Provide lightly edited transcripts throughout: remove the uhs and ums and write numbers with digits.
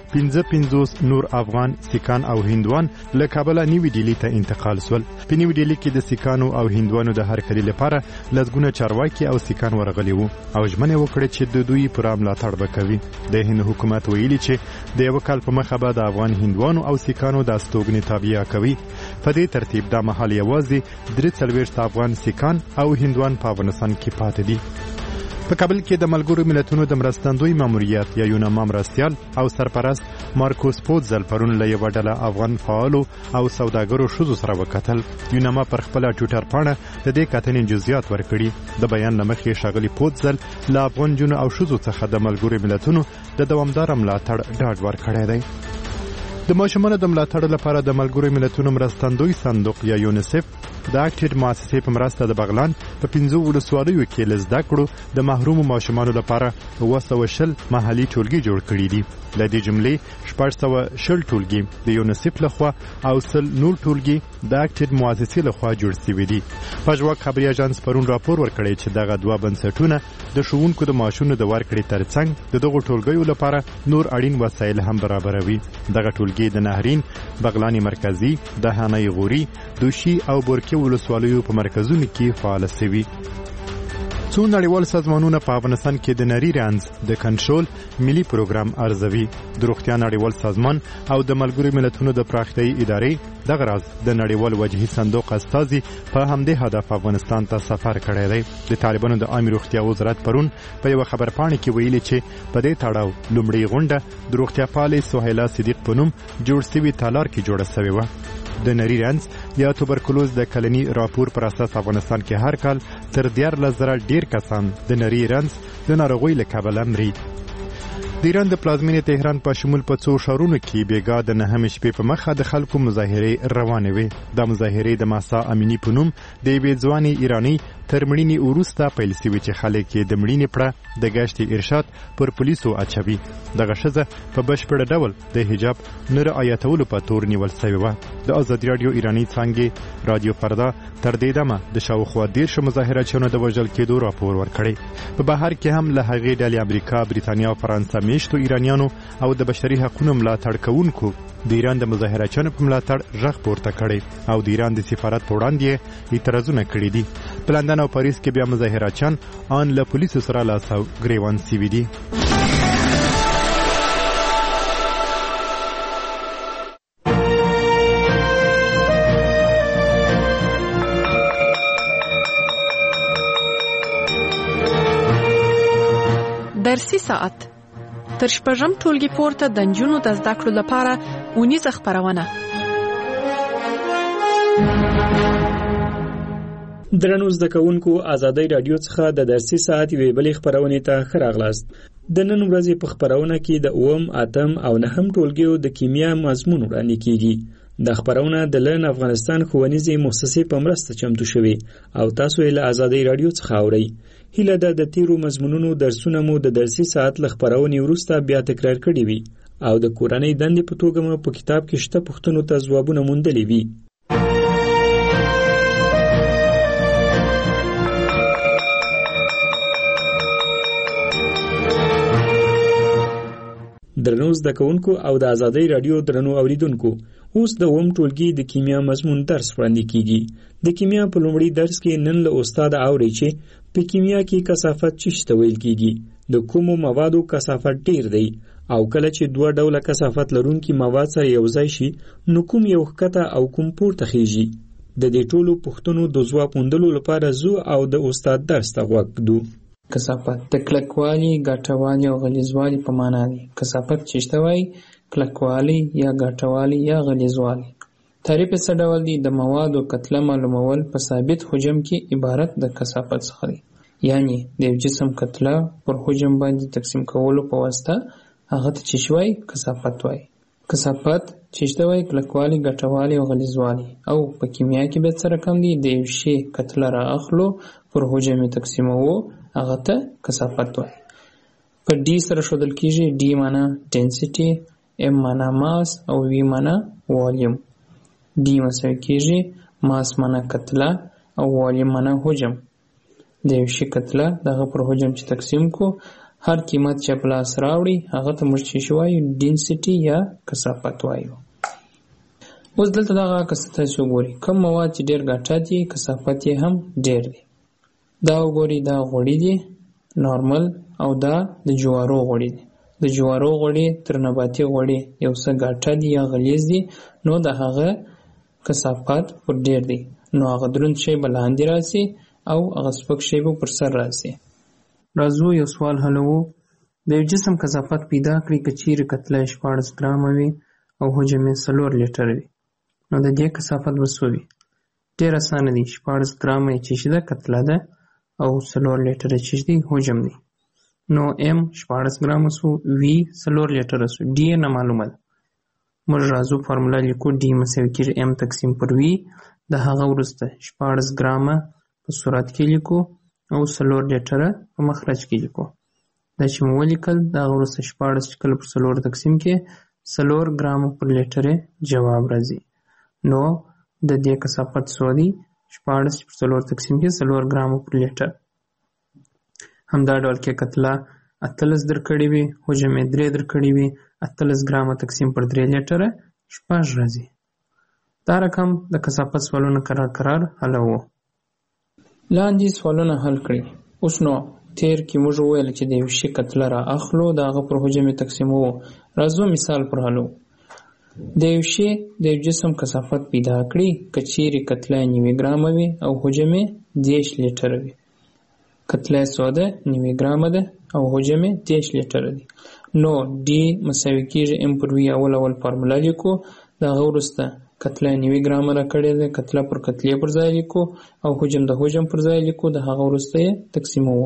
55 نور افغان سیکان او هندوان له کابل نیوي ډیلی ته انتقال شول. په نیوي ډیلی کې د سیکانو او هندوانو د هرکلي لپاره لږونه چارواکي او سیکان ورغلي وو او ژمنه وکړه چې د دوی پر ملاتړ وکوي. د هند حکومت ویلي چې د یو کال په مخه به د افغان هندوانو او سیکانو د استوګنې تابعیه کوي. په دې ترتیب د محل یوازې 43 افغان سیکان او هندوان په افغانستان کې پاتې دي. په کابل کې د ملګرو ملتونو د مرستندوی ماموریت یا یوناما مرستیال او سرپرست مارکوس پوتزل پرون له یو ډله افغان فعالو او سوداګرو ښځو سره وکتل. یوناما پر خپل ټویټر پاڼه د دې کتنې جزئیات ورکړي. د بیان لمخې ښاغلي پوتزل له افغان جنو او ښځو څخه د ملګرو ملتونو د دوامدار ملاتړ ډاډ ورکړی دی. د ماشومانو د ملاتړ لپاره د ملګرو ملتونو مرستندوی صندوق یا یونیسف د اکټډ مؤسسې په مرسته د بغلان په 15 ولسوالیو کې لزده کړو د محروم ماشومانو لپاره 220 محلي ټولګي جوړ کړي دي. د دې جملې 460 ټولګي د یونیسف لخوا او 100 نور ټولګي د اکټډ مؤسسې لخوا جوړ شوي دي. پژواک خبري اژانس پرون راپور ورکړی چې دغه دوه بنسټونه د ښوونکو د معاشونو د ورکړې ترڅنګ د دغو ټولګیو لپاره نور اړین وسایل هم برابروي. دغه ټولګي د نهرین، بغلان مرکزی، دهانه غوري، دوشي او بورکي ولسوالیو په مرکزونو کې فعال شوي. څو نړیوال سازمانونه په افغانستان کې د نری رنځ د کنټرول ملي پروګرام ارزوي. د روغتیا نړیوال سازمان او د ملګرو ملتونو د پراختیايي ادارې دغه راز د نړیوال وجهي صندوق استازي په همدې هدف افغانستان ته سفر کړی دی. د طالبانو د عامه روغتیا وزارت پرون په یو خبرپاڼه کې ویلي چې په دې تړاو لومړی غونډه د روغتیا پالې سهیلا صدیق په نوم جوړ شوي تالار کې جوړه شوې وه. د نری رنځ یا توبرکلوز د کلني راپور پر اساس افغانستان کې هر کال تر 14,000 ډیر کسان د نری رنځ د ناروغۍ له کبله مري. د ایران د پلازمینې تهران په شمول په څو ښارونو کې بیګا د 9 شپې په مخه د خلکو مظاهرې روانې وې. د مظاهرې د ماسا امینی په نوم د یوې ځوانې ایرانۍ تر مړینې وروسته پیل شوې چې خلک یې د مړینې پړه د ګشتې ارشاد پر پولیسو اچوي. دغه ښځه په بشپړ ډول د حجاب نه رعایتولو په تور نیول شوې وه. د ازادي راډیو ایراني څانګې رادیو فردا تر دې دمه د شاوخوا 10 مظاهرچیانو د وژل کېدو راپور ورکړی. په بهر کې هم له هغې ډلې امریکا، بریتانیا او فرانسه میشتو ایرانیانو او د بشري حقوقو ملاتړ کوونکو د ایران د مظاهرچیانو په ملاتړ غږ پورته کړی او د ایران د سفارت په وړاندې اعتراضونه کړي دي. په لندن او پاریس کې بیا مظاهرچیان ان له پولیسو سره لاس او ګریوان شوي دي. درسي ساعت تر شپږم ټولګي پورته د نجونو د زده کړو لپاره اونیزه خپرونه. درنو زده کوونکو، ازادي رادیو څخه د درسي ساعت یوې بلې خپرونې ته ښه راغلاست. د نن ورځې په خپرونه کې د 8 او 9 ټولګیو د کیمیا مضمون وړاندې کیږي. د خپرونه د لرن افغانستان ښوونیزې مؤسسې په مرسته چمتو شوې او تاسو یې له ازادي رادیو څخه اورئ. هیله ده د تیرو مضمونونو درسونه مو د درسي ساعت له خپرونې وروسته بیا تکرار کړي وي او د کورنۍ دندې په توګه مو په کتاب کې شته پوښتنو ته ځوابونه موندلي وي. درنو زده کوونکو او د ازادي رادیو درنو اوریدونکو، اوس د 8 ټولګي د کیمیا مضمون درس وړاندې کیږي. د کیمیا په لومړي درس کې نن له استاد اوري چې په کیمیا کې کثافت څه ویل کیږي، د کومو موادو کثافت ډیر دی او کله چې دوه ډوله کثافت لرونکي مواد سره یو ځای شي نو کوم یو ښکته او کوم پورته خیږي. د دې ټولو پوښتنو د ځواب موندلو لپاره زو او د استاد درس ته غوږ ږدو. کثافت د کلکوالي، ګټوالي او غلیظوالي په معنا دی. کثافت څه وایي؟ کلکوالي یا ګټوالي یا غلیظوالي. تعریف څه ډول دی؟ د موادو کتله معلومول په ثابت حجم کې عبارت د کثافت څخه دی. یعنی د یو جسم کتله پر حجم باندې تقسیم کولو په واسطه هغه ته څه وایي؟ کثافت وایي. کثافت څه وایي؟ کلکوالي، ګټوالي او غلیظوالي. او په کیمیا کې به څه رقم دی؟ د یو شی کتله را اخلو پر حجم تقسیموو هغه ته کثافت وایي. په ډي سره ښودل کیږي. ډي معنا ډینسټي، ام معنا ماس او وی معنا والیوم. ډي مساوي کیږي ماس معنا کتله او والیوم معنا حجم. د یو شي کتله دغه پر حجم چې تقسیم کو هر قیمت چې په لاس راوړي هغه ته موږ چې وایو ډینسټي یا کثافت وایو. اوس دلته دغه کثافت تاسو وګورئ، کوم مواد چې ډېر ګټه دي کثافت یې هم ډېر دی. دا وګورئ، دا غوړي دي نارمل، او دا د جوارو غوړي دي. د جوارو غوړي تر نباتي غوړي یو څه ګټه دي یا غلیظ دي، نو د هغه کثافت پر ډېر دی، نو هغه دروند شی به لاندې راسي او هغه سپک شی به پر سر راسي. راځو یو سوال حلوو. د یو جسم کثافت پیدا کړئ که چیرې کتله 14 ګرامه وي او حجم یې 4 لیټره وي، نو د دې کثافت به څو وي؟ ډېر اسانه دی. 14 ګرامه یې چې ده کتله ده او 4 لیټره چې دی حجم دی، نو ام 14 ګرامه سو، وی 4 لیټره سو، ډي نه معلومه ده. موږ راځو فارمولا لیکو، ډي مساوي کېږي ام تقسیم پر وی، د هغه وروسته 14 ګرامه په صورت کې لیکو او 4 لیټره په مخرج کې لیکو. دا چې مو ولیکل د هغه وروسته 14 چې کله پر 4 تقسیم کې 4 ګرامه پر لیټره جواب راځي. نو د دې کثافت څو دی؟ 14 پر 4 تقسیم کې 4 ګرامه پر لیټر. همدا ډول کې کتله 18 درکړې وي، حجم یې 3 درکړې وي، 18 ګرامه تقسیم پر 3 لیټره 6 راځي. دا رقم د کثافت سوالونه کرار حلوو. لاندې سوالونه حل کړئ. اوس نو تیر کې موږ وویل چې د یو شي کتله را اخلو د هغه پر حجم یې تقسیموو. راځو مثال پر حلو. د یو شي د یو جسم کثافت پیدا کړئ که چیرې کتله 9 ګرامه وي او حجم یې 10 لیټره وي. کتله څو ده؟ 9 ګرامه ده او حجم یې 10 لیټره دی. نو ډي مساوي کېږي ام پر وي. اول فارمولا لیکو، د هغه وروسته کتله 9 ګرامه راکړې ده، کتله پر کتلې پر ځای لیکو او حجم د حجم پر ځای لیکو، د هغه وروسته یې تقسیموو.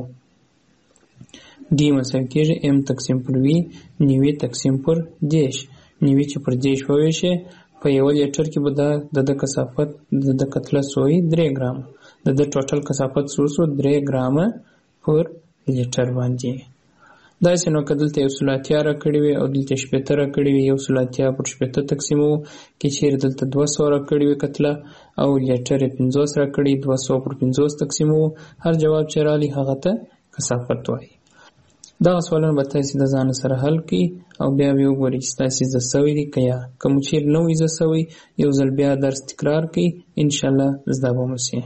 ډي مساوي کېږي ام تقسیم پر وي 9 تقسیم پر 10. 9 چې پر 10 وویشي په یو لیټر کې به د کثافت د کتله سوی 3 ګرامه، د ټوټل کثافت سو 3 ګرامه پر لیټر باندې. داسې نو که دلته 180 راکړې وي او دلته 80 راکړې وي، 180 پر 80 تقسیموو. که چیرې دلته 200 راکړې وي کتله او لیټر 50 راکړي، 200 پر 50 تقسیموو. هر جواب چې رالی هغه ته کثافت وایي. دغه سوالونه به تاسې د ځان سره حل کړئ او بیا به وګورئ چې تاسې زده سوي دي که یا. که مو چیرې نه وي زده سوي، یو ځل بیا درس تکرار کړئ، انشاءالله زده به مو سي.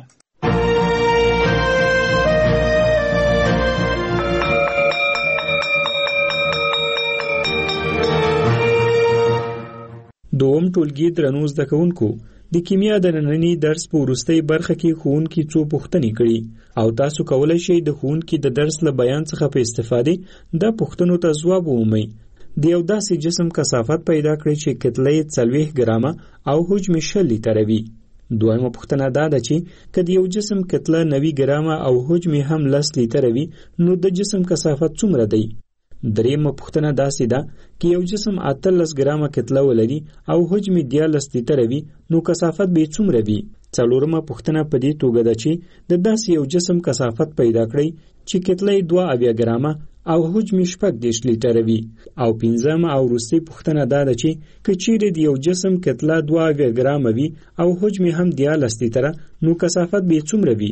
دوم ټولګي درنو زده کوونکو، د کیمیا د ننني درس په وروستۍ برخه کې ښوونکي څو پوښتنې کړي او تاسو کولی شئ د ښوونکي د درس له بیان څخه په استفادې د پوښتنو ته ځواب ومومئ. د یو داسې جسم کثافت پیدا کړئ چې کتله یې 40 ګرامه او حجم 20 لیټره وي. دویمه پوښتنه دا ده چې که د یو جسم کتله 90 ګرامه او حجم هم 10 لیټره وي، نو د جسم کثافت څومره دی؟ دریمه پوښتنه داسې ده که یو جسم 18 ګرامه کتله ولري او حجم 13 لیټره وي، نو کثافت به څومره وي؟ څلورمه پوښتنه په دې توګه ده چې د داسې یو جسم کثافت پیدا کړئ چې کتله 2 ګرامه او حجم 18 لیټره وي. او پنځمه او وروستۍ پوښتنه دا ده چې که چیرې د یو جسم کتله 2 ګرامه وي او حجم هم 13 لیټره، نو کثافت به څومره وي؟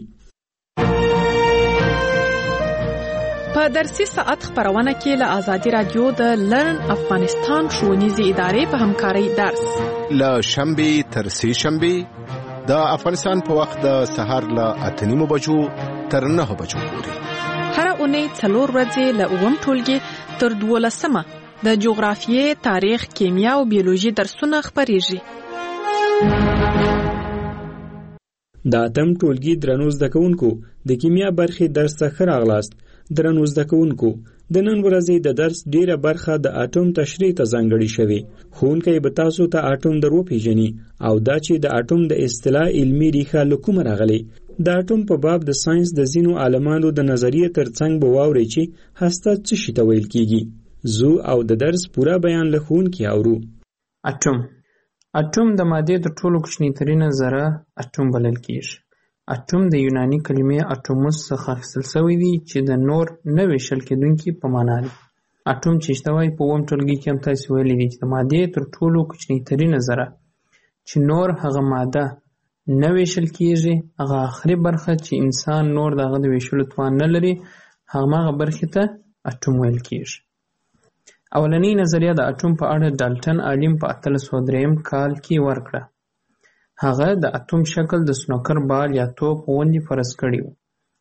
په درسي ساعت خبرونه کې له آزادي رادیو د لرن افغانستان ښوونیزې ادارې په همکارۍ درس له شنبې تر سه شنبې د افغانستان په وخت د سهار له 8:30 بجو تر 9 بجو پورې. هر اونۍ 4 ورځې له 9 ټولګي تر 12 د جغرافیې، تاریخ، کیمیا او بیولوژي درسونه خبرېږي. د 8م ټولګي درنو زده کوونکو، د کیمیا برخې درس ته ښه راغلاست. درنو زده کوونکو، د نن ورځې د درس ډیره برخه د اټوم تشریح ته ځانګړې شوې. ښوونکی به تاسو ته اټوم در وپېژني او دا چې د اټوم د اصطلاح علمي ریښه له کومه راغلې. د اټوم په باب د ساينس د ځینو عالمانو د نظریې ترڅنګ به واورئ چې هسته څه شي ته ویل کیږي. زو او د درس پوره بیان له ښوونکي اورو. اټوم د مادې د ټولو کوچنی ترینه ذره اټوم بلل کیږي. اټوم د یوناني کلمې اټوموس څخه اخیستل شوی دی چې د نور نه ویشل کېدونکي په معنا دی. اټوم چې شته وایي په 1 ټولګي کې هم تاسو ویلي دي چې د مادې تر ټولو کوچنی ترینه ذره چې نور هغه ماده نه ویشل کیږي، هغه آخري برخه چې انسان نور دغه د ویشلو توان نه لري، هغه برخه ته اټوم ویل کیږي. اولنۍ نظریه د اټوم په اړه ډالټن عالم په 1803 کال کې ورکړه. هغه د اټوم شکل د سنوکر بال یا توپ غوندې فرض کړی و.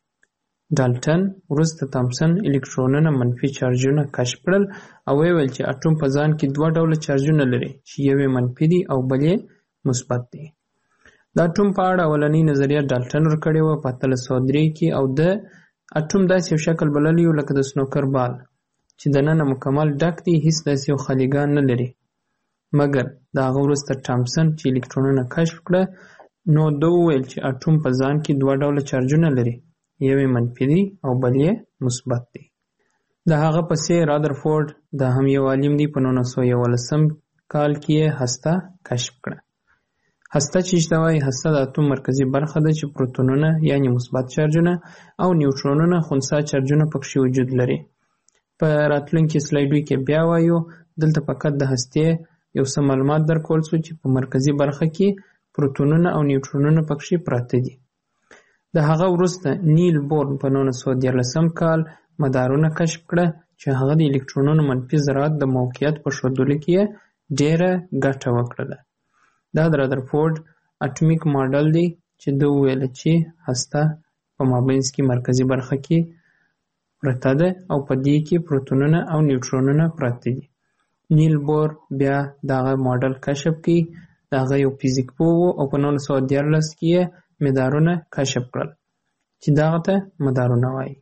ډالټن وروسته تامسن الکترونونه منفي چارجونه کشف کړل او ویل چې اټوم په ځان کې دوه ډوله چارجونه لري چې یو یې منفي دی او بل یې مثبت دی. د اټوم په اړه اولنۍ نظریه ډالټن ورکړې وه په 1803 کې او د اټوم داسې یو شکل بللی و لکه د سنوکر بال چې دننه مکمل ډک دی، هیڅ داسې یو خالیګان نه لري. مګر د هغه وروسته تامسن چې الکترونونه کشف کړه نو ده وویل چې اټوم په ځان کې دوه ډوله چارجونه لري، یو یې منفي دی او بل یې مثبت دی. د هغه پسې رادرفورد دا هم یو عالم دی په 1911 کال کې یې هسته کشف کړه. هسته چې ته وایي هسته د اټوم مرکزي برخه ده چې پروتونونه یعنی مثبت چارجونه او نیوټرونونه خنثی چارجونه پکښې وجود لري. په راتلونکي سلایډو کې بیا وایو. دلته فقط د هستې یو څه معلومات درکول شو چې په مرکزي برخه کې پروتونونه او نیوټرونونه پکښې پراته دي. د هغه وروسته نیل بور په 1913 کال مدارونه کشف کړه چې هغه د الکترونونو منفي ذرات د موقعیت په ښودلو کې ډېره ګټه وکړله. دا د رادرفورد اټومیک ماډل دی چې ده وویل چې هسته په مابینځ کې مرکزي برخه کې پرته ده او په دې کې پروتونونه او نیوټرونونه پراته دي. نیل بور بیا دغه ماډل کشف کړي. دغه یو فزیک پوه و او په 1913 کې یې مدارونه کشف کړل چې دغه ته مدارونه وایي.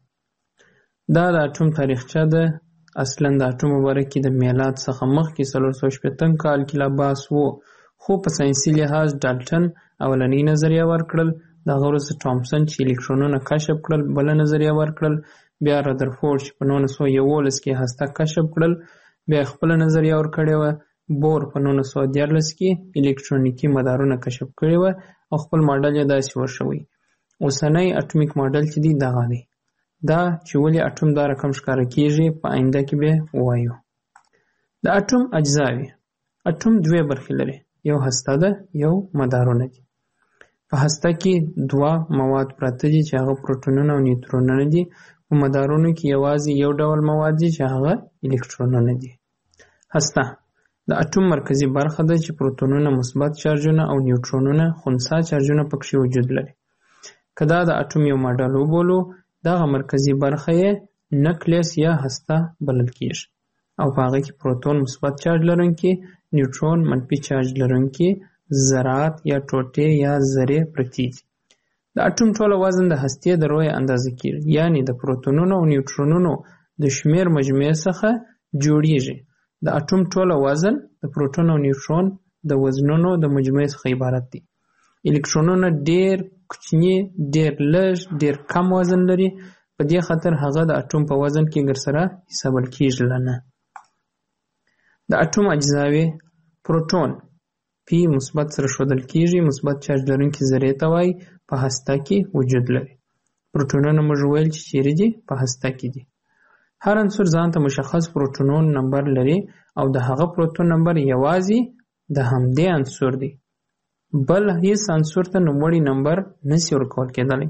دا د اټوم تاریخچه ده. اصلا د اټوم په باره کې د میلاد څخه مخکې 460 کال کې لا بحث و، خو په ساینسي لحاظ ډالټن اولنۍ نظریه ورکړل. دغه وروسته تامسن چې الکترونونه کشف کړل بله نظریه ورکړل. بیا رادرفورد چې په 1911 کې هسته کشف کړل بیا خپله نظریه ورکړې وه. بور په 1913 کې الکترونیکي مدارونه کشف کړي وه او خپل ماډل یې داسې ورشوی. اوسنی اټومیک ماډل چې دی دغه دی. دا چې ولې اټوم دا رقم ښکاره کیږي په آینده کې به ووایو. د اټوم اجزاوې. اټوم دوه برخې لري، یو هسته ده یو مدارونه دي. په هسته کې دوه مواد پراته دي چې هغه پروتونونه او نیوټرونونه دي. په مدارونو کې یوازې یو ډول مواد دي چې هغه الکترونونه دي. هسته د اټوم مرکزي برخه ده چې پروتونونه مثبت چارجونه او نیوټرونونه خنثی چارجونه پکښې وجود لري. که دا د اټوم یو ماډل وبولو دغه مرکزي برخه یې نکلیس یا هسته بلل کیږي او په هغه کې پروتون مثبت چارج لرونکي، نیوټرون منفي چارج لرونکي ذرات یا ټوټې یا ذرې پرتې دي. د اټوم ټوله وزن د هستې د رویه اندازه کیږي، یعنی د پروتونونو او نیوټرونونو د شمیر مجموعې څخه جوړیږي. د اټوم ټوله وزن د پروتون او نیوټرون د وزنونو د مجموعې څخه عبارت دی. الکترونونه ډیر کوچني، ډیر لږ، ډیر کم وزن لري. په دې خاطر هغه د اټوم په وزن کې ګرسره حسابل کیږي نه. د اټوم اجزاوې. پروتون پی مثبت سره ښودل کیږي، مثبت چارج لرونکي ذرې ته وایي، په هسته کې وجود لري. پروتونونه موږ ویل چې چیرې دي؟ په هسته کې دي. هر عنصر ځان ته مشخص پروتونون نمبر لري او د هغه پروتون نمبر یوازې د همدې عنصر دی، بل هیڅ عنصر ته نوموړی نمبر نشي ورکول کېدلی.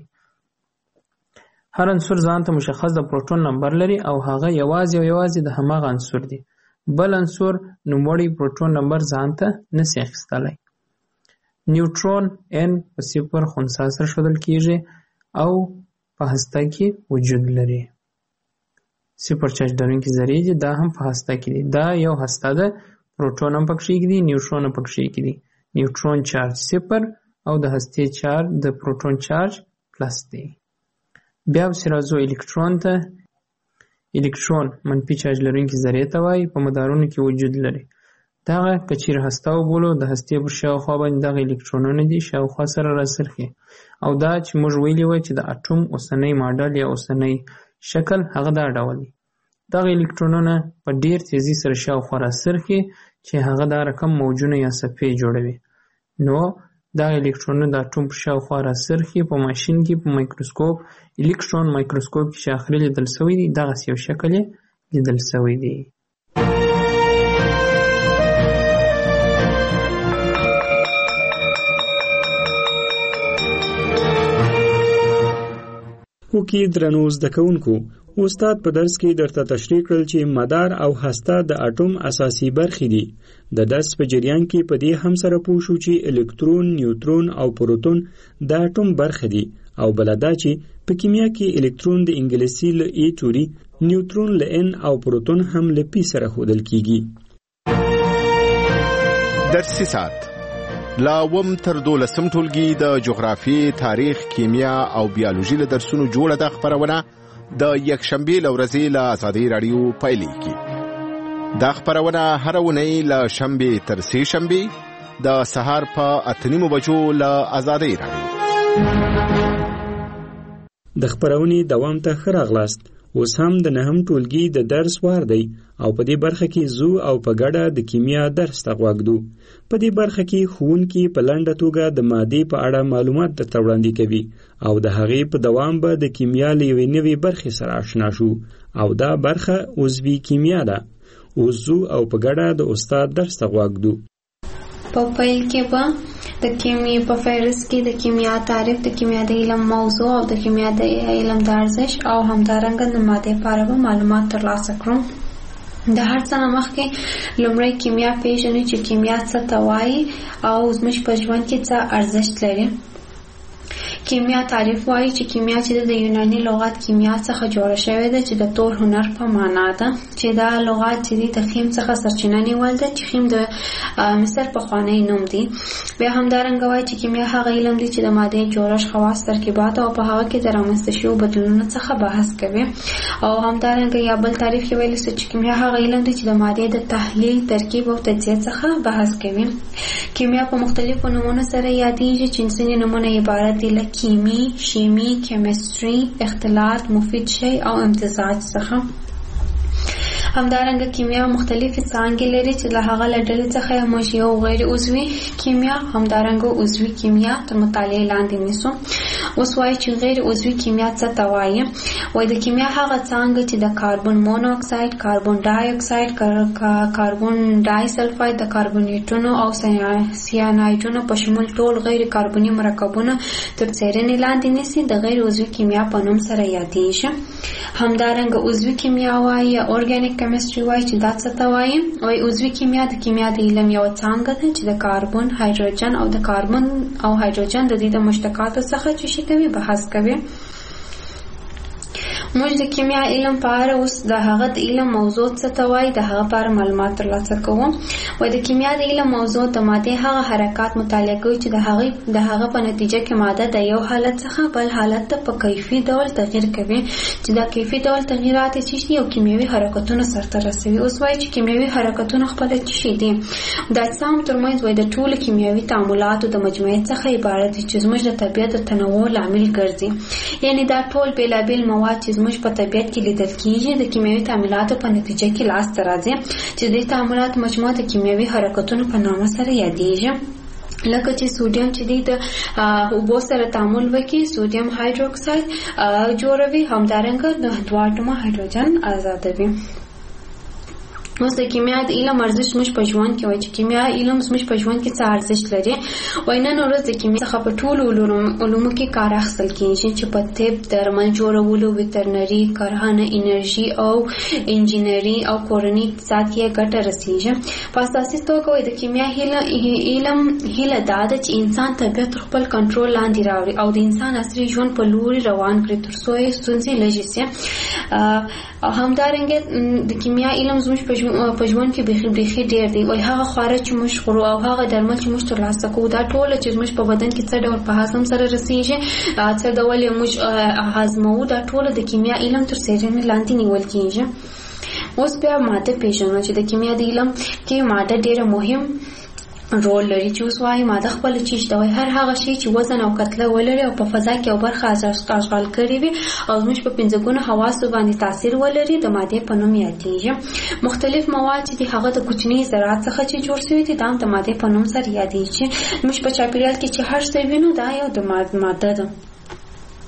هر عنصر ځان ته مشخص د پروتون نمبر لري او هغه یوازې او یوازې د هماغه عنصر دی، بل عنصر نوموړی پروتون نمبر ځان ته نشي اخیستلی. نیوټرون n په 0 خنثی سره ښودل کیږي او په هسته کې وجود لري. 0 چارج لرونکي ذرې دي، دا هم په هسته کې دي. دا یو هسته ده، پروتون هم پکښې دي، نیوټرون هم پکښې دي. نیوټرون چارج 0 او د هستې چارج د پروتون چارج پلس دی. بیا پسې راځو الکترون ته. الکترون منفي چارج لرونکي ذرې ته وایي، په مدارونو کې وجود لري. دغه که چیرې هسته وبولو د هستې پر شاوخوا باندې دغه الکترونونه دي شاوخوا سره راڅرخي او دا چې موږ ویلي وای چې د اټوم اوسنی ماډل یا اوسنی شکل هغه دا ډول دی. دغه الکترونونه په ډیر تیزی سره شاوخوا راڅرخي چې هغه دا رقم موجونه یا صفحې جوړوي. نو دا الکترونونه د اټوم په شاوخوا راڅرخي. په ماشین کې په مایکروسکوپ الکترون مایکروسکوپ کې چې اخري لیدل شوی دی دغسې یو شکل یې لیدل شوی دی. وکي درنو زده کوونکو، استاد په درس کې درته تشریح کړل چې مدار او هسته د اټوم اساسي برخې دي. د درس په جریان کې په دې هم سره پوه شو چې الکترون، نیوترون او پروتون د اټوم برخې دي او بل دا چې په کیمیا کې الکترون د انګلیسي له ای توري، نیوترون له ان او پروتون هم له پی سره ښودل کیږي. درسي ساعت لا وم تر 12 ټولګي د جغرافیې، تاریخ، کیمیا او بیولوژي له درسونو جوړه د خبرونه د یکشنبه لورځې له آزادۍ رادیو پایلېږي. دا خبرونه هر اونۍ له شنبه تر سه شنبه د سهار په 8:30 بجو له آزادۍ رادیو. د خبرونې دوام ته ښه راغلاست. اوس هم د 9 ټولګي د درس وار دی او په دې برخه کې زو او په ګډه د کیمیا درس ته غوږدو. په دې برخه کې ښوونکي په لنډه توګه د مادې په اړه معلومات درته وړاندې کوي او د هغې په دوام به د کیمیا له یوې نوې برخې سره آشنا شو او دا برخه عضوي کیمیا ده. اوس زو او په ګډه د استاد درس ته غوږدو. په پیل کې به د کیمیا په فهرست کې د کیمیا تعریف، د کیمیا د علم موضوع او د کیمیا د علم د ارزښت او همدارنګه د مادې په اړه معلومات ترلاسه کړم. د هر څه نه مخکې لومړی کیمیا پیژنو چې کیمیا څه ته وایي او زموږ په ژوند کې څه ارزښت لري. کیمیا تعریف وایي چې کیمیا چې د یوناني لغت کیمیا څخه جوړه شوې ده چې د تور هنر په معنا ده، چې دا لغت چې د خیم څخه سرچینه نیول ده چې خیم د مصر پخوانی نوم دی. بیا همدارنګه وایي چې کیمیا هغه علم دی چې د مادې جوړښت، خواص، ترکیبات او په هغه کې د رامنځته شویو بدلونونو څخه بحث کوي. او همدارنګه یا بل تعریف کې ویل چې کیمیا هغه علم دی چې د مادې د تحلیل، ترکیب او تجزیه څخه بحث کوي. کیمیا په مختلفو نومونو سره یادېږي چې ځینې نومونه عبارت دي له کیمی، شیمی، کیمستري، اختلاط، مفید شی او امتزاج څخه. همدارنګه کیمیا مختلفې څانګې لري چې له هغه له ډلې څخه موږ یو غیر عضوي کیمیا، همدارنګه عضوي کیمیا تر مطالعې لاندې نیسو. اوس وایي چې غیر عضوي کیمیا څه ته وایي. وایي د کیمیا هغه څانګه چې د کاربن مونوکساید، کاربن ډای اکساید، کاربن ډای سلفاید، د کاربونیټونو او سیانایډونو په شمول ټول غیر کاربني مرکبونه تر څیړنې لاندې نیسي، د غیر عضوي کیمیا په نوم سره یادېږي. همدارنګه عضوي کیمیا وایي یا اورګانیک کیمستري وایي چې دا څه ته وایي. وایي عضوي کیمیا د کیمیا د علم یو څانګه ده چې د کاربن، هایدروجن او د کاربن او هایدروجن د دې د مشتقاتو څخه چې شي کوي بحث کوي. موږ د کیمیا علم په اړه اوس د هغه د علم موضوع څه ته وایي د هغه په اړه معلومات ترلاسه کوو. وایي د کیمیا د علم موضوع د مادې هغه حرکات مطالعه کوي چې د هغه په نتیجه کې ماده د یو حالت څخه بل حالت ته په کیفي ډول تغییر کوي چې دا کیفي ډول تغییرات چې شي او کیمیاوي حرکتونه سرته رسوي. اوس وایي چې کیمیاوي حرکتونه خپل څه شي دي. د اجسام ترمنځ وایي د ټولو کیمیاوي تعاملاتو د مجموعې څخه عبارت دي چې زموږ د طبیعت د تنوع لامل ګرځي. یعنی دا ټول بیلابیل مواد چې زموږ په طبیعت کې لیدل کیږي د کیمیاوي تعاملاتو په نتیجه کې لاسته راځي چې د تعاملات مجموعه د کیمیاوي حرکتونو په نامه سره یادېږي. لکه چې سوډیم چې د اوبو سره تعامل وکړي سوډیم هایدروکساید جوړوي، همدارنګه د دوه اتمه هایدروجن آزادوي. اوس د کیمیا د علم ارزښت موږ په ژوند کې وایي چې کیمیا علم موږ په ژوند کې څه ارزښت لري. وایي نن ورځ د کیمیا څخه په ټولو علومو کې کار اخیستل کېږي چې په طب، درمل جوړولو، ویترنري، کرهڼه، انرژي او انجینري او کورني اقتصاد کې ګټه رسېږي. په اساسي توګه وایي د کیمیا علم هیله دا ده چې انسان طبیعت تر خپل کنټرول لاندې راوړي او د انسان عصري ژوند په لوري روان کړي تر څو یې ستونزې لږې شي. همدارنګه د کیمیا علم زموږ په ژوند کې بیخي ډېر دی. وایي هغه خواړه چې موږ خورو او هغه درمل چې موږ ترلاسه کوو دا ټول چې زموږ په بدن کې څه ډول په هضم سره رسېږي، څه ډول یې موږ هضموو، دا ټول د کیمیا علم تر څیړنې لاندې نیول کېږي. اوس بیا ماده پیژنو چې د کیمیا د علم کې ماده ډېره مهم رول لري. چې اوس وایي ماده خپل چیز ده. وایي هر هغه شی چې وزن او کتله ولري او په فضا کې یو برخه اشغال کړي وي او زموږ په پنځه ګونو حواسو باندې تاثیر ولري د مادې په نوم یادېږي. مختلف مواد چې هغه د کوچني ذرات څخه چې جوړ شوي دي دا د مادې په نوم سره یادېږي. موږ په چاپیریال کې چې هر څه وینو دا یو د ماده ده.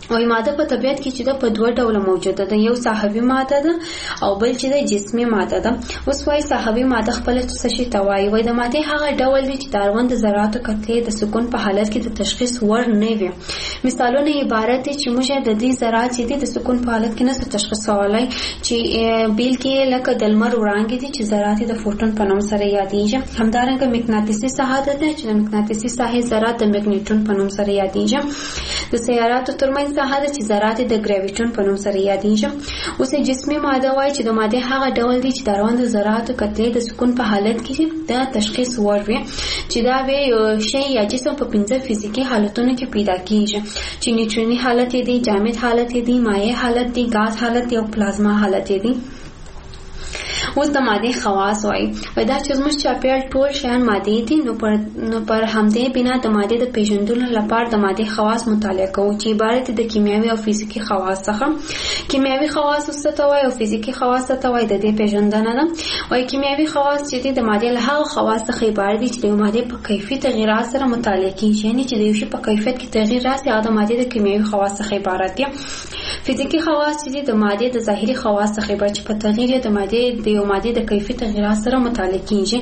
وای ماده په طبیعت کې چې د په دوه ډوله موجوده ده، یو صحوي ماده ده او بل چې د جسمي ماده ده. اوس وای صحوي ماده خپل څه شي ته وای د ماده هغه ډول دی چې د اړوند ذراتو کتلې د سکون په حالت کې د تشخیص وړ نه وي. مثالونه عبارت دي چې موږ د دې ذرات چې د سکون په حالت کې نه تشخیص کولای، چې بیل کې لکه د لمر وړانګې دي چې ذرات د فوټون په نوم سره یادېږي. همدارنګه مقناطیسي ساحه ده چې د مقناطیسي ساحې ذرات د میګنیټون په نوم سره یادېږي. د سیاراتو ترمنځ ساحه ده چې ذرات د ګراویټون په نوم سره یادېږي. اوس جسمي ماده وای چې د ماده هغه ډول دی چې د اړوند ذراتو کتلې د سکون په حالت کې د تشخیص وړ وي، چې دا وی شی یا جسم په 5 فزیکي حالتونو کې پیدا کیږي، چې نیوټروني حالت دی، جامد حالت دی، مایع حالت دی، غاز حالت دی او پلازما حالت دی. اوس د ماده خواص وای دا چې زموږ چاپیریال ټول شیان ماده دي، نو پر همدې بنا د ماده د پیژندلو لپاره د ماده خواص مطالعه کوو چې عبارت د کیمیاوي او فزیکي خواص څخه. کیمیاوي خواص څه ته وای او فزیکي خواص څه ته وای د دې پیژندنه ده. وای کیمیاوي خواص چې د ماده له هغه خواص څخه عبارت دي چې د ماده په کیفیت تغیرات سره مطالعه کیږي، یعنی چې د یو شی په کیفیت کې تغییر راسي هغه د ماده د کیمیاوي خواص څخه عبارت دي. فزیکي خواص چې د ماده د ظاهري خواص څخه عبارت چې په تغییر د ماده د کیفیت تغیرات سره مطالعه کیږي.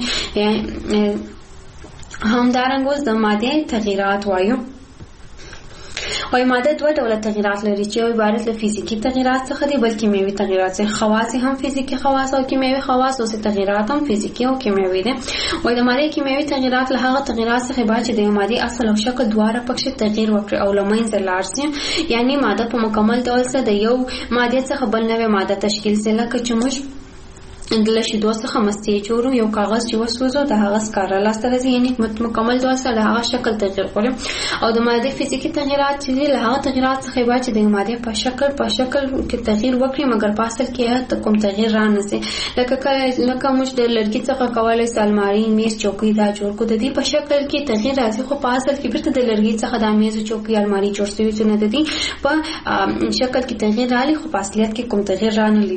همدارنګه د ماده تغیرات وایو. وای ماده دوه ډوله تغیرات لري چې عبارت له فزیکي تغیرات څخه دي بلکې کیمیاوي تغیرات څخه. خواص هم فزیکي خواص او کیمیاوي خواص او تغیرات هم فزیکي او کیمیاوي دي. وای د ماده کیمیاوي تغیرات له هغه تغیرات څخه عبارت چې د ماده اصل او شکل دواړه پکې تغییر وکړي او لمنځه لاړ شي، یعنی ماده په مکمل ډول سره د یو ماده څخه بل نوې ماده تشکیل شي. لکه چې موږ د شیدو څخه مستې جوړو، یو کاغذ چې وسوځو د هغه سکاره لاسته راځي، یعنی مکمل ډول سره د هغه شکل تغییر کوي. او د ماده فزیکي تغیرات چې له هغه تغیرات څخه عبارت چې د ماده په شکل کې تغییر وکړي مګر په اصل کې کوم تغییر را نه شي. لکه موږ د لرګي څخه کولای شو الماری، میز، چوکۍ دا جوړ کړو، د دې په شکل کې تغییر راځي خو په اصل کې بیرته د لرګي څخه د میز، چوکۍ، الماری جوړ شوی چې نه د دې په شکل کې تغییر راځي خو په اصلیت کې کوم تغییر را نه لري.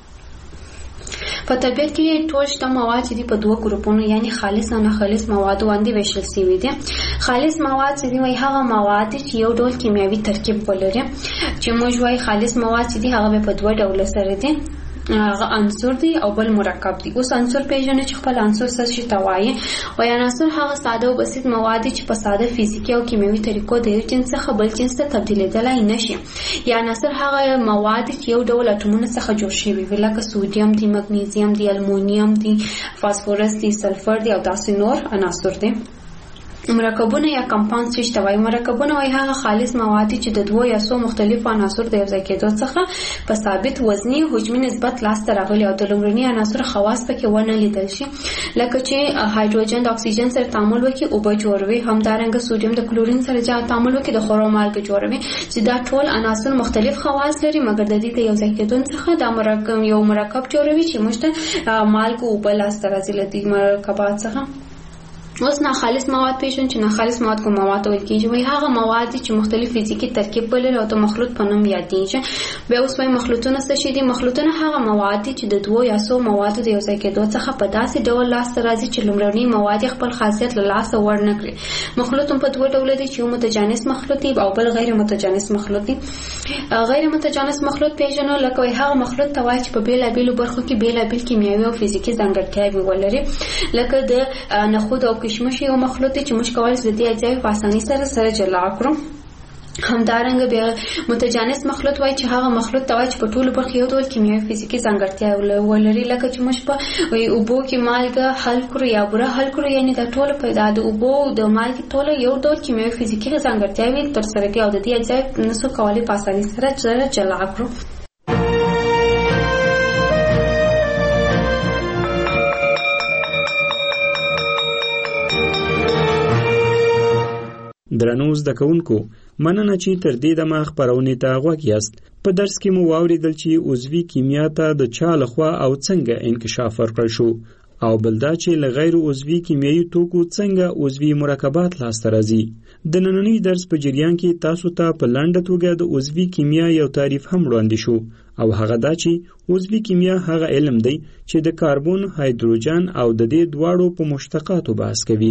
په طبیعت کې ټول شته مواد چې په دوه ګروپونو یعنی خالص او ناخالص مواد باندې ویشل شوي دي. خالص مواد چې دی هغه مواد چې یو ډول کیمیاوي ترکیب ولري، چې موږ وایي خالص مواد چې دی هغه په دوه ډول سره دي، هغه عنصر دی او بل مرکب دی. اوس عنصر پیژنې چې خپل عنصر څه شي ته وایي. وایي عنصر هغه ساده او بسیط مواد چې په ساده فزیکي او کیمیاوي طریقو د یو جنس څخه بل جنس ته تبدیلېدلای نشي. یا عنصر هغه مواد چې یو ډول اټومونو څخه جوړ شوي وي، لکه سوډیم دی، مګنیزیم دی، المونیم دی، فاسفورس دی، سلفر دی او داسې نور عناصر دي. مرکبونه یا کمپاوند څه ته وایي؟ مرکبونه وایي هغه خالص مواد چې د دوه یا څو مختلفو عناصر د یوځای کېدو څخه په ثابت وزني حجمي نسبت لاسته راغلي او د لومړني عناصر خواص پکې ونه لیدل شي، لکه چې هایدروجن د اکسیجن سره تعامل وکړي او به جوړوي، همدارنګه سوډیم د کلورین سره تعامل وکړي د خورو مالګه جوړوي، چې دا ټول عناصر مختلف خواص لري مګر د دې د یوځای کېدو څخه دا مرکب جوړوي چې موږ ته مالګه او بل لاسته راځي له دې مرکبات څخه. اوس ناخالص مواد پیژن چې ناخالص مواد کوم مواد ویل کېږي؟ وایي هغه مواد چې مختلف فزیکي ترکیب ولري او د مخلوط په نوم یادېږي. بیا اوس وایي مخلوطونه څه شي دي؟ مخلوطونه هغه مواد چې د دوه یا څو موادو د یوځای کېدو څخه په داسې ډول لاسته راځي چې لومړني مواد خپل خاصیت له لاسه ور نه کړي. مخلوط په دوه ډول دي چې یو متجانس مخلوط دی او بل غیر متجانس مخلوط دی. غیر متجانس مخلوط پیژنو لکه وایي هغه مخلوط ته وایي چې په بیلابیلو برخو کې بیلابیل کیمیاوي او فزیکي ځانګړتیاوې ولري، لکه د نخود او کشمش یو مخلوط دی چې موږ کولی شو د دې اجزاوې په اسانۍ سره جلا کړو. همدارنګه بیا متجانس مخلوط وایي چې هغه مخلوط ته وایي چې په ټولو برخو یو ډول کیمیاوي فزیکي ځانګړتیا ولري، لکه چې موږ په اوبو کې مالګه حل کړو یا بوره حل کړو، یعنی دا ټول پیدا د اوبو د مالګې ټول یو ډول کیمیاوي فزیکي ځانګړتیاوې ترسره کوي او د دې اجزاوې نسو کولی په اسانۍ سره جلا کړو. درنو زده کوونکو، مننه چې تر دې دمه خپرونې ته غوږ یاست. په درس کې مو واوریدل چې عضوي کیمیا ته د چا لخوا او څنګه انکشاف ورکړل شو، او بل دا چې له غیر عضوي کیمیاوي توکو څنګه عضوي مرکبات لاسته راځي. د نننۍ درس په جریان کې تاسو ته په لنډه توګه د عضوي کیمیا یو تعریف هم وړاندې شو، او هغه دا چې عضوي کیمیا هغه علم دی چې د کاربن، هایدروجن او د دې دواړو په مشتقاتو بحث کوي.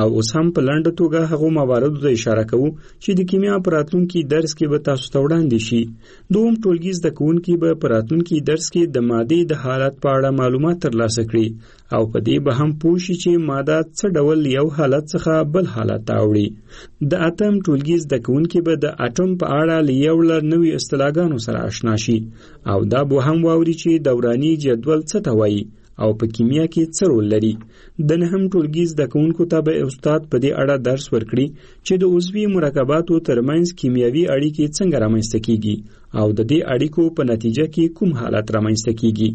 او اوس هم په لنډه توګه هغو مواردو ته اشاره کوو چې د کیمیا په راتلونکي درس کې به تاسو ته وړاندې شي. دوم ټولګي زده کوونکي به په راتلونکي درس کې د مادې د حالت په اړه معلومات ترلاسه کړي او په دې به هم پوه شي چې ماده څه ډول یو حالت څخه بل حالت ته اوړي. د اتم ټولګي زده کوونکي به د اټوم په اړه له یو له نوې اصطلاحګانو سره آشنا شي او دا به هم واوري چې دوراني جدول څه ته وایي او په کیمیا کې څه رول لري. د نهم ټولګي زده کوونکو ته به استاد په دې اړه درس ورکړي چې د عضوي مرکباتو ترمنځ کیمیاوي اړیکې څنګه رامنځته کیږي او د دې اړیکو په نتیجه کې کوم حالت رامنځته کیږي.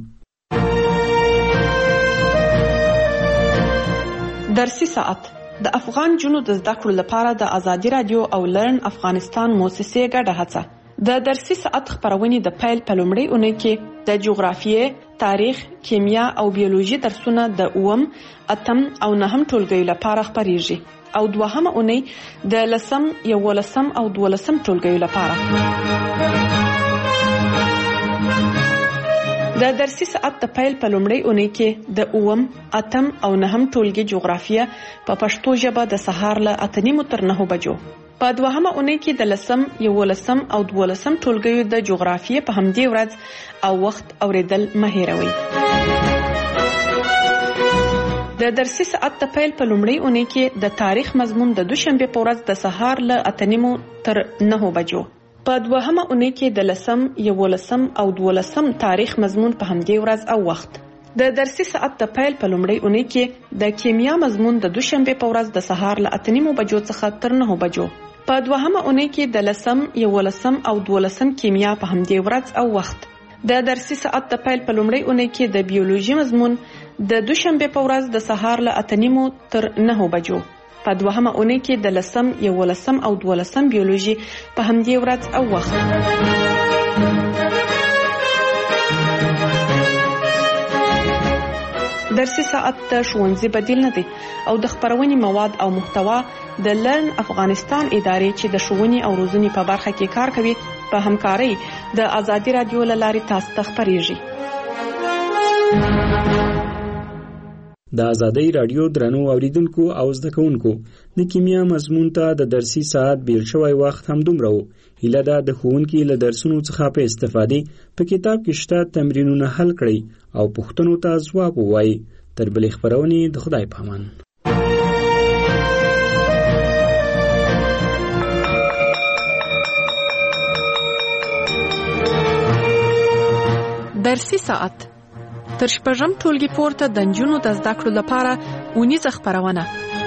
درسي ساعت د افغان جنو د زده کړو لپاره د ازادي رادیو او لرن افغانستان موسسې ګډه هڅه. د درسي ساعت خبرونه د پیل په لومړۍ اونۍ کې د جغرافیې، تاریخ، کیمیا او بیولوژي درسونه د 8م، 8م او 9م ټولګیو لپاره خبريږي او دوهمه اونۍ د 10م، 11م او 12م ټولګیو لپاره. د درسي ساعت د پیل په لومړۍ اونۍ کې د 8م، 8م او 9م ټولګي جغرافیه په پښتو ژبه د سهار له 8:30 تر 9 بجو. په دوهمه اونۍ کې د 10م، 11م او 12م ټولګیو د جغرافیې په همدې ورځ او وخت اوریدل مه هېروئ. د درسي ساعت د پیل په لومړۍ اونۍ کې د تاریخ مضمون د دوشنبه په ورځ د سهار له 8:30 تر 9 بجو. په دوهمه اونۍ کې د 10م، 11م او 12م تاریخ مضمون په همدې ورځ او وخت. د درسي ساعت د پیل په لومړۍ اونۍ کې د کیمیا مضمون د دوشنبه په ورځ د سهار له 8:30 بجو څخه تر 9 بجو. په دوهمه اونۍ کې د 10م، 11م او 12م کیمیا په همدې ورځ او وخت. د درسي ساعت د پیل په لومړۍ اونۍ کې د بیولوژي مضمون د دوشنبه په ورځ د سهار له 8:30 تر 9 بجو. په دوهمه اونۍ کې د 10م، 11م او 12م بیولوژي په همدې ورځ او وخت. درسي ساعت د ښوونځي بدیل نه دی او د خبرونې مواد او محتوا د لرن افغانستان ادارې چې د ښوونې او روزنې په برخه کې کار کوي په همکارۍ د ازادي رادیو له لارې تاسو ته خبريږي. د ازادي رادیو درنو اوریدونکو او زده کوونکو د کیمیا مضمون ته د درسي ساعت بیل شوی وخت هم دومره و. هیله ده د ښوونکي له درسونو څخه په استفادې په کتاب کې شته تمرینونه حل کړئ او پوښتنو ته ځواب ووایئ. تر بلې خبرونې د خدای په امان. درسي ساعت تر شپږم ټولګي پورته د نجونو د زده کړو لپاره اونیزه خبرونه.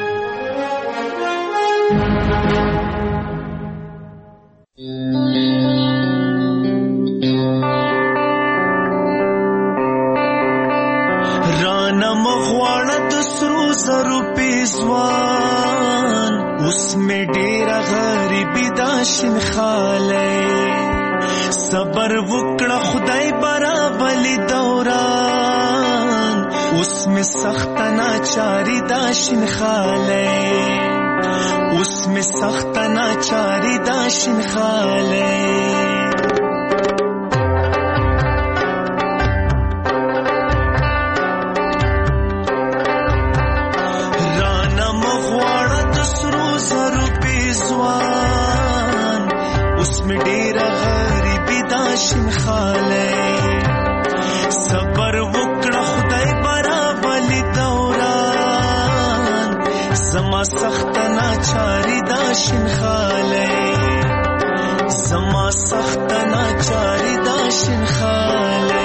رانا مغواړه د سرو زرو پیزوان اوس مې ډېره غریبي دا شین خالی صبر وکړه خدای برابلی دوران اوس مې سخت ناچاری دا شین خالی اوس مې سخت ناچاری دا شین خالی شین خاله صبر وکړه خدای برابلی دوران زما سخت ناچاری دا شین خاله زما سخت ناچاری دا شین خاله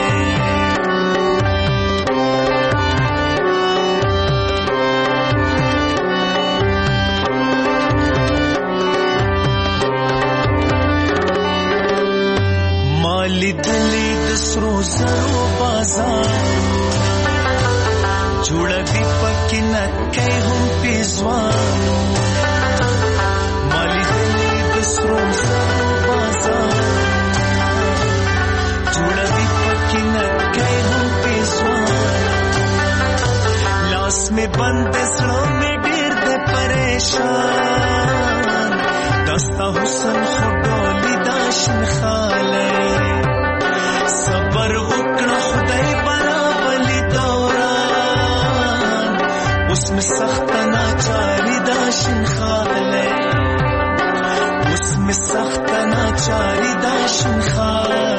لیدلی د سرو زرو بازار جوړوي پکې نکې هم پیزوانو ما لیدلی د سرو زرو بازار جوړوي پکې نکې هم پیزوانو لاس مې بند زړه مې ډېر د پریشان دستا حسن خډولي دا شین خاله صبر وکړه خدای برابلی دوران اوس مې سخت ناچاری دا می سخت ناچاری داشم خواه